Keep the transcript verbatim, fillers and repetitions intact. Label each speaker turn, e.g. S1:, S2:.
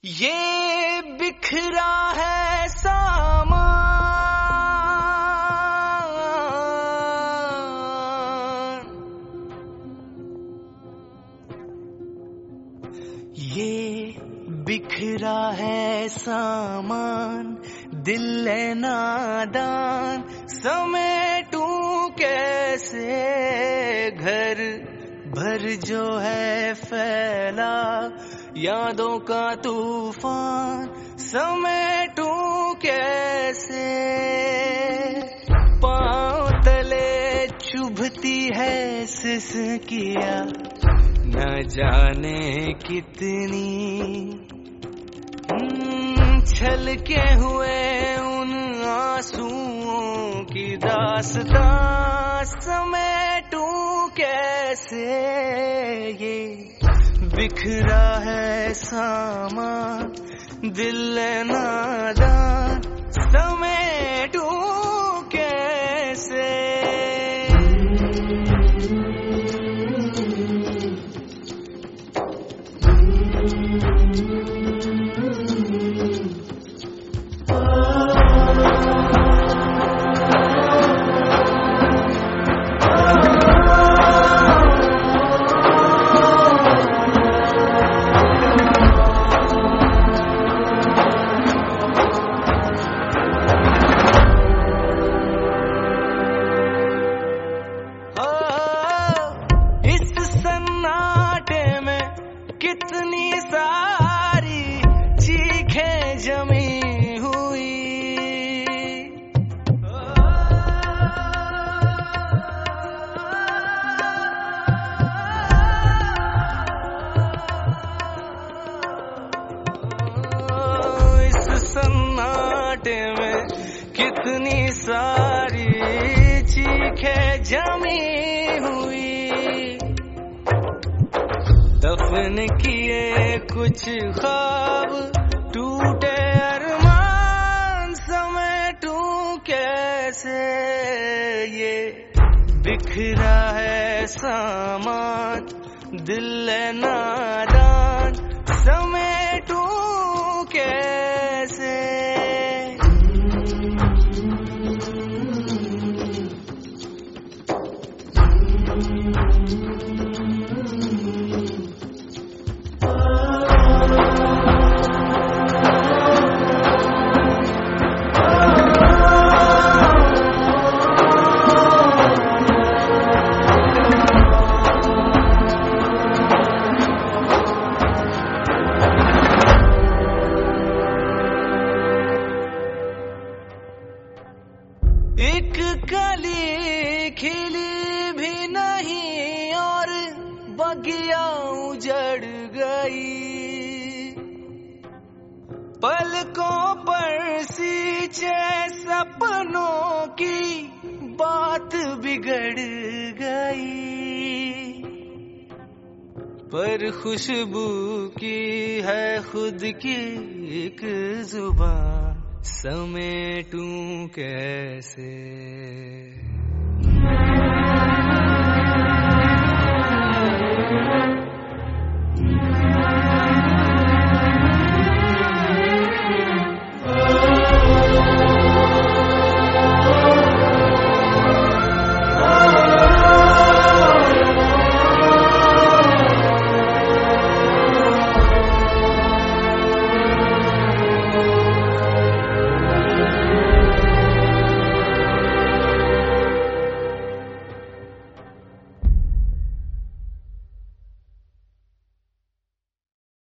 S1: ये बिखरा है सामान, ये बिखरा है सामान, दिल है नादान, समेटूं कैसे घर भर जो है फैला यादों का तूफान, समेटूं कैसे। पांव तले चुभती है सिसकियां, न जाने कितनी छलके हुए उन आंसुओं की दास्तां, समेटूं कैसे। ये बिखरा है सामान, दिल नादान, समेटूं कैसे। कितनी सारी चीखें जमी हुई, इस सन्नाटे में कितनी सारी चीखें जमी हुई। दफन किए कुछ ख्वाब, टूटे अरमान, समेटूं कैसे। ये बिखरा है सामान, दिल नादान, समेटूं कैसे। एक कली खिली भी नहीं और बगिया उजड़ गई, पलकों पर सींचे सपनों की बात बिगड़ गई। पर खुशबू की है खुद की एक जुबान, समेटूं कैसे।